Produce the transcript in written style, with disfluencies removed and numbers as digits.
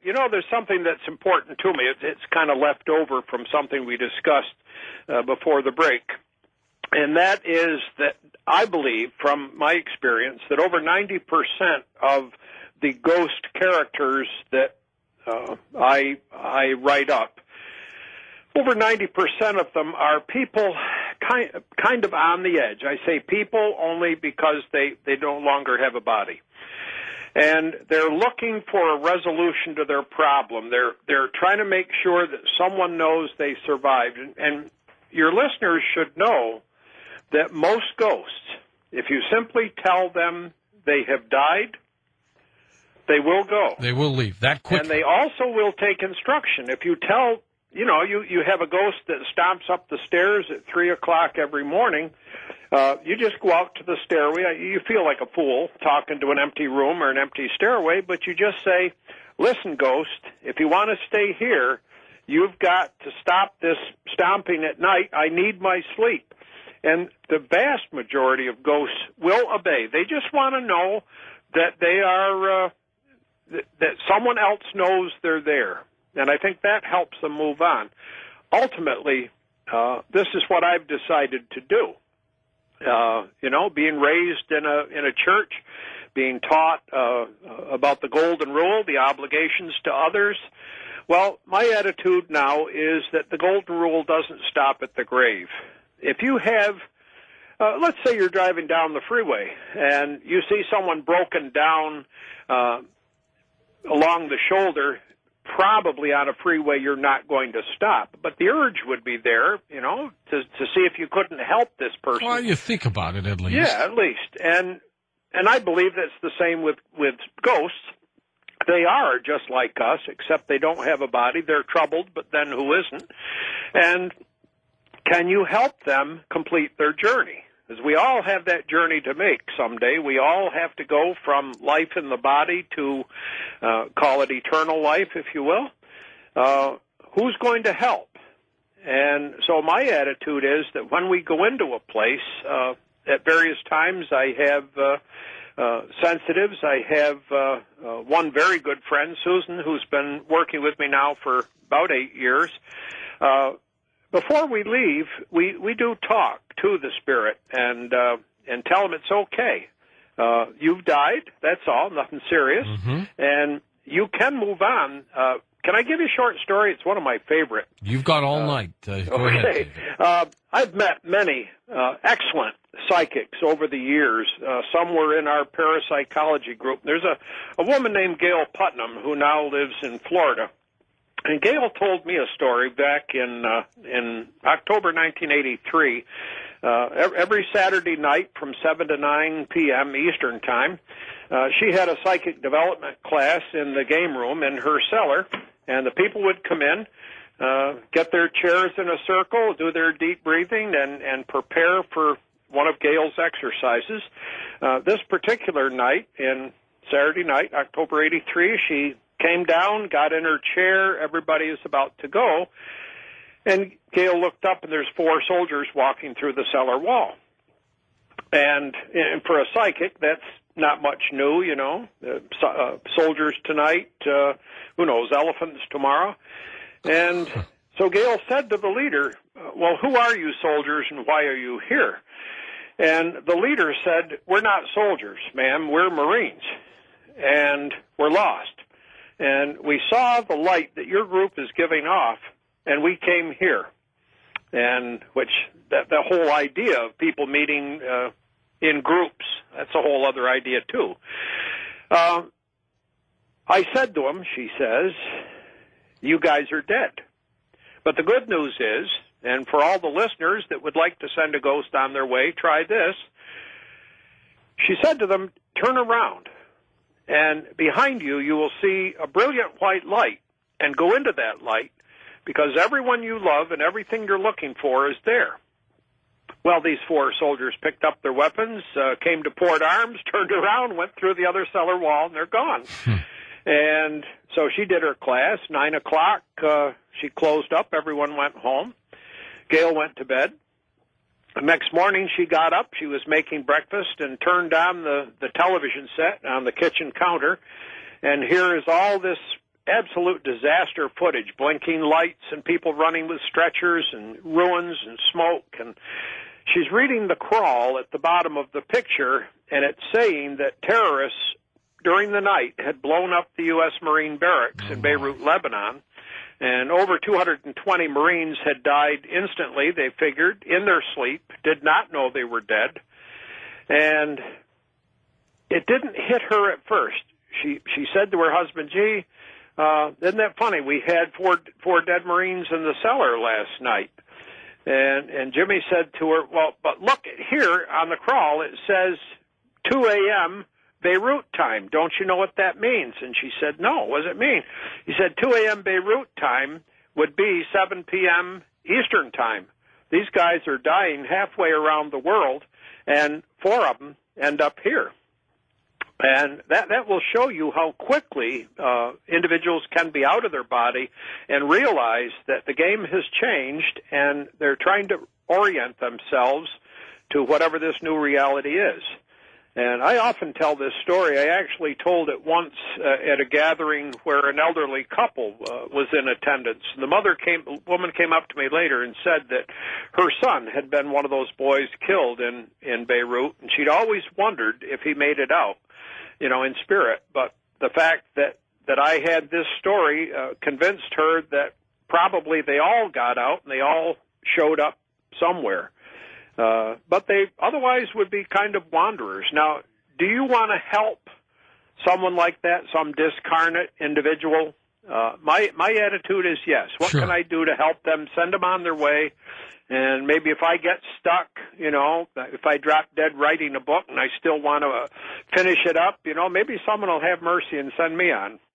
there's something that's important to me. It's kind of left over from something we discussed before the break. And that is that I believe, from my experience, that over 90% of the ghost characters that I write up, over 90% of them are people kind of on the edge. I say people only because they no longer have a body. And they're looking for a resolution to their problem. They're trying to make sure that someone knows they survived. And your listeners should know that most ghosts, if you simply tell them they have died, they will go. They will leave that quickly. And they also will take instruction. If you tell, you have a ghost that stomps up the stairs at 3 o'clock every morning, you just go out to the stairway. You feel like a fool talking to an empty room or an empty stairway, but you just say, listen, ghost, if you want to stay here, you've got to stop this stomping at night. I need my sleep. And the vast majority of ghosts will obey. They just want to know that they are, that someone else knows they're there. And I think that helps them move on. Ultimately, this is what I've decided to do. Being raised in a church, being taught about the golden rule, the obligations to others. Well, my attitude now is that the golden rule doesn't stop at the grave. If you have, let's say you're driving down the freeway and you see someone broken down along the shoulder, probably on a freeway you're not going to stop. But the urge would be there, to see if you couldn't help this person. Well, you think about it at least. Yeah, at least. And I believe that's the same with ghosts. They are just like us, except they don't have a body. They're troubled, but then who isn't? And can you help them complete their journey? Because we all have that journey to make someday. We all have to go from life in the body to, call it eternal life, if you will. Who's going to help? And so my attitude is that when we go into a place, at various times I have sensitives. I have one very good friend, Susan, who's been working with me now for about 8 years. Before we leave, we do talk to the spirit and tell them it's okay. You've died, that's all, nothing serious, and you can move on. Can I give you a short story? It's one of my favorite. You've got all night. Go okay. ahead. I've met many excellent psychics over the years. Some were in our parapsychology group. There's a woman named Gail Putnam who now lives in Florida. And Gail told me a story back in October 1983. Every Saturday night from 7 to 9 p.m. Eastern Time, she had a psychic development class in the game room in her cellar, and the people would come in, get their chairs in a circle, do their deep breathing, and prepare for one of Gail's exercises. This particular night, Saturday night, October 83, she came down, got in her chair, everybody is about to go, and Gail looked up, and there's 4 soldiers walking through the cellar wall. And for a psychic, that's not much new, soldiers tonight, who knows, elephants tomorrow. And so Gail said to the leader, well, who are you soldiers, and why are you here? And the leader said, we're not soldiers, ma'am, we're Marines, and we're lost. And we saw the light that your group is giving off, and we came here. And the whole idea of people meeting in groups, that's a whole other idea, too. I said to him, she says, you guys are dead. But the good news is, and for all the listeners that would like to send a ghost on their way, try this. She said to them, turn around. And behind you, you will see a brilliant white light, and go into that light, because everyone you love and everything you're looking for is there. Well, these 4 soldiers picked up their weapons, came to port arms, turned around, went through the other cellar wall, and they're gone. And so she did her class. 9 o'clock, she closed up. Everyone went home. Gail went to bed. The next morning she got up, she was making breakfast, and turned on the television set on the kitchen counter, and here is all this absolute disaster footage, blinking lights and people running with stretchers and ruins and smoke. And she's reading the crawl at the bottom of the picture, and it's saying that terrorists during the night had blown up the U.S. Marine barracks in Beirut, Lebanon, and over 220 Marines had died instantly, they figured, in their sleep, did not know they were dead. And it didn't hit her at first. She said to her husband, gee, isn't that funny? We had four dead Marines in the cellar last night. And Jimmy said to her, well, but look here on the crawl, it says 2 a.m. Beirut time. Don't you know what that means? And she said, no, what does it mean? He said 2 a.m. Beirut time would be 7 p.m. Eastern time. These guys are dying halfway around the world, and 4 of them end up here. And that will show you how quickly individuals can be out of their body and realize that the game has changed, and they're trying to orient themselves to whatever this new reality is. And I often tell this story. I actually told it once at a gathering where an elderly couple was in attendance. The woman came up to me later and said that her son had been one of those boys killed in Beirut, and she'd always wondered if he made it out, in spirit. But the fact that I had this story convinced her that probably they all got out and they all showed up somewhere. But they otherwise would be kind of wanderers. Now, do you want to help someone like that, some discarnate individual? My attitude is yes. What Sure. can I do to help them, send them on their way? And maybe if I get stuck, if I drop dead writing a book and I still want to finish it up, maybe someone will have mercy and send me on.